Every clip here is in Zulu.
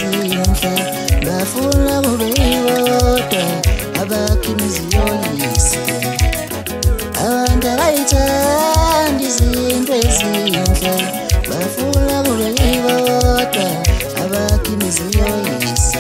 ezinhle bafuna kube ibodwa abakha imiziyo yise. Abantu abayithanda izinto ezinhle bafuna kube ibodwa abakha imiziyo yise.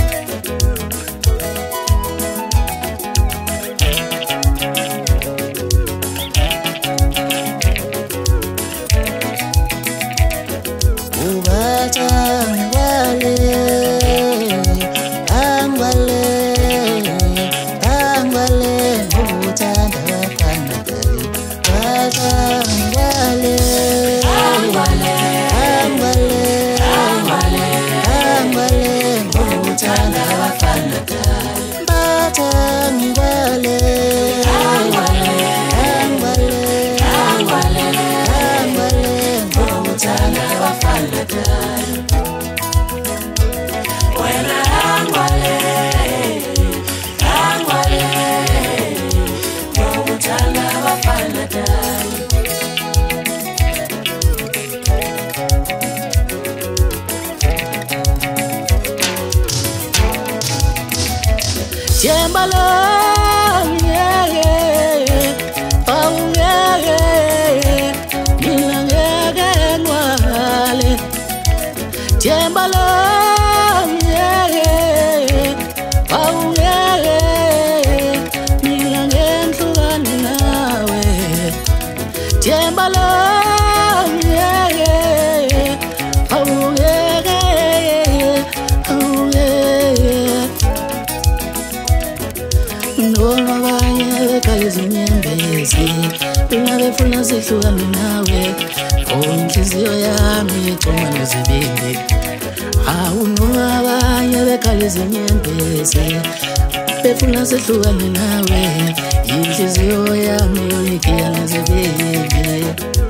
Befuna sihlukane nawe inhliziyo yami icuma nezibindi. Noma abanye bekhala izinyembezi befuna sihlukane nawe inhliziyo yami yonikhiya nezibindi.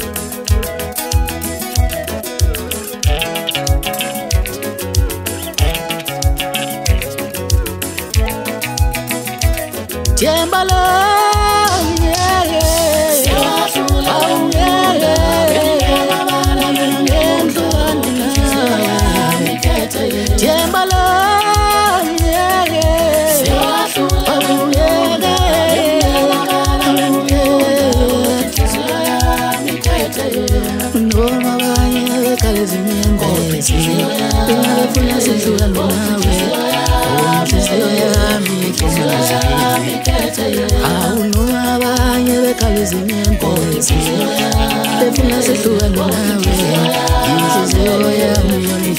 Befuna sihlukane nawe inhliziyo yami icuma nezibindi. Noma abanye bekhala izinyembezi befuna sihlukane nawe inhliziyo yami